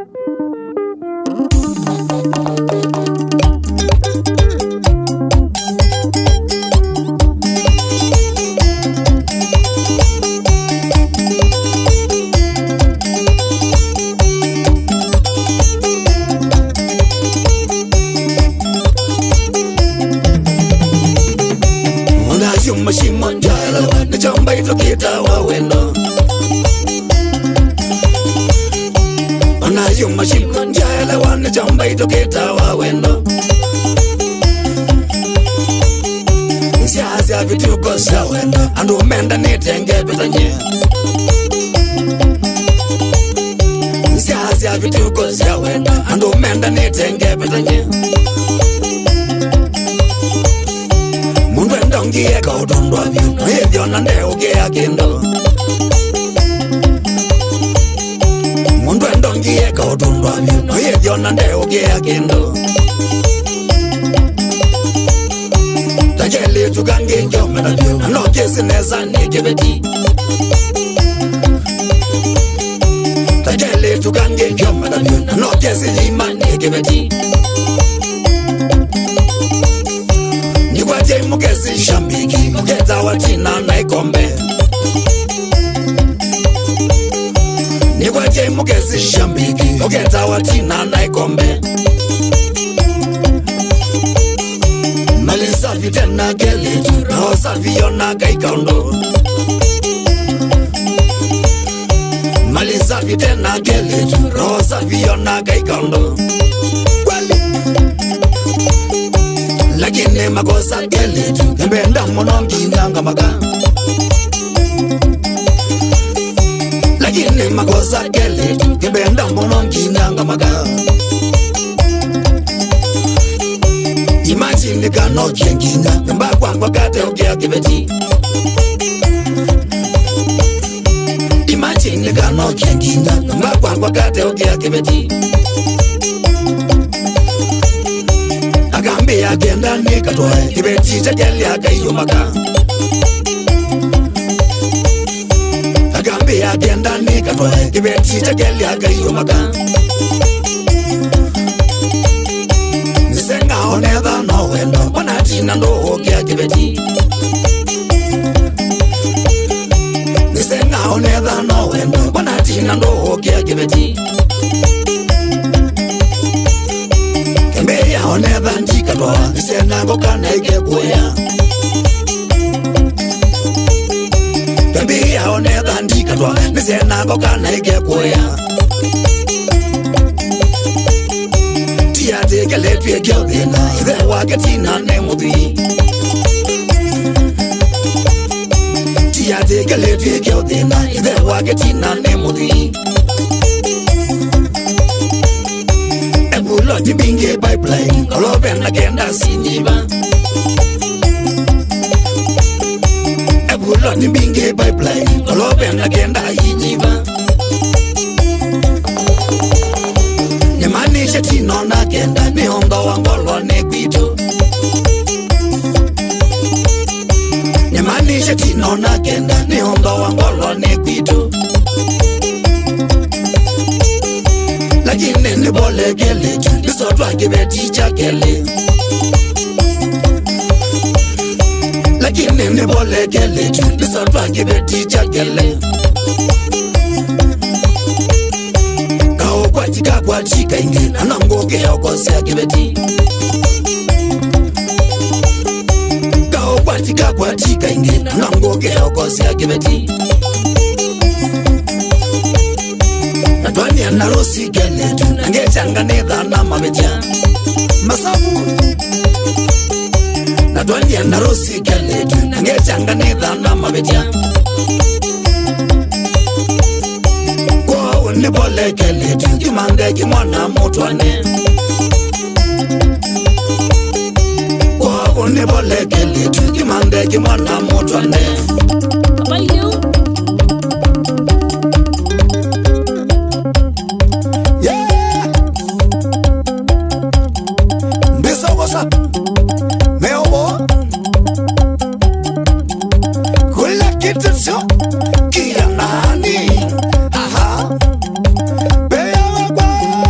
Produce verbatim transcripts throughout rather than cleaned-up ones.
Kia nani, aha, beya wagwa.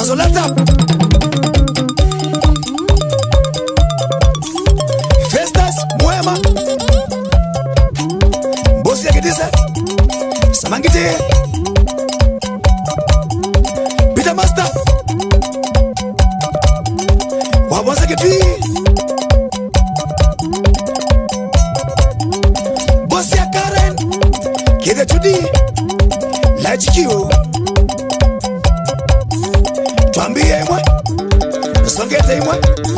Mazolata Festas Mwema Bosi ya Kidisa Samangite Peter Master Wabosa Kitui Bosi ya Karen Kide Tudi Lajikio Tuambie imwe Songete imwe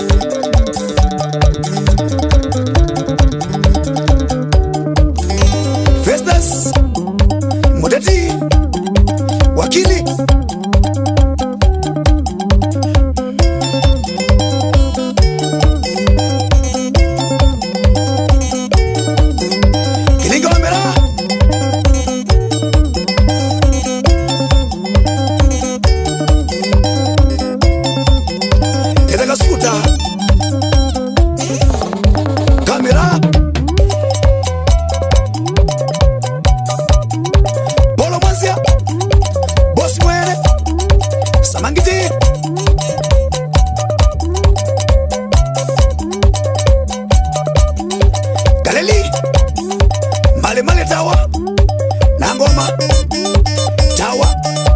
Festus Modeti Wakili Kilingo Mera Tedaka Skuta Kamera Bolo Mwanzia Boss Mwene Samangiti Galeli Male Male Tawa Nangoma Tawa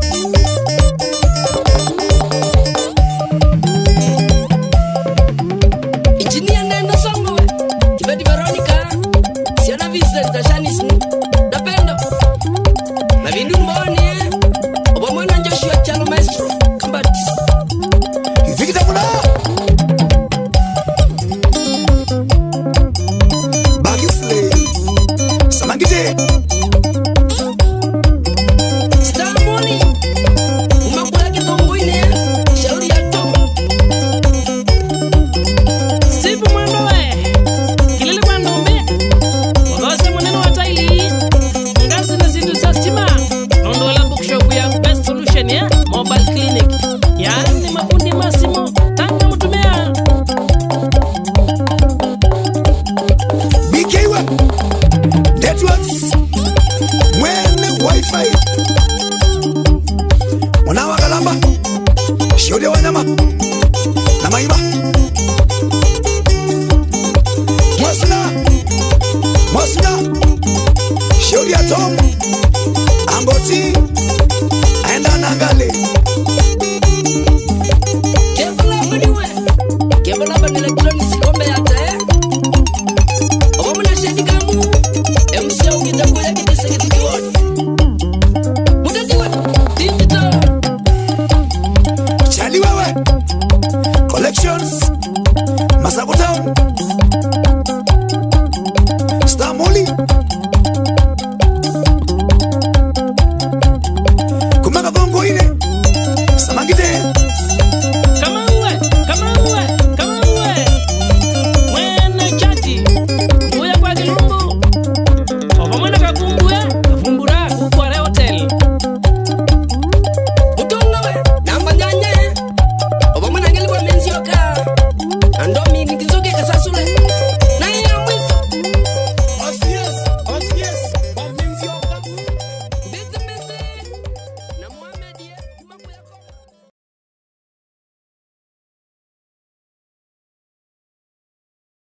Engineer Nendo Songo Kibeti Veronica Siana Vincent Tashanis Dapendo Mavindu Mboni Obamwana Joshua Chalo Maestro Kambati Vikita Muna Bagisley Samangite Star Money Umakula Kitongo ine Shauri ya Tomo Steve Mwandowe Kilele Mwandombe Wakawase mweneno wa Taili Ngasi na Sindu Sastima Nondo la bookshop ya Best Solution ya Mobile Clinic Yaani mafundi Masimo Tanga Mutumea B K W Networks Mwene Wi-Fi Mwanawa Kalamba Shiode Wanyama Na Maima Mwasuna Mwasuna Shiode Atom Amboti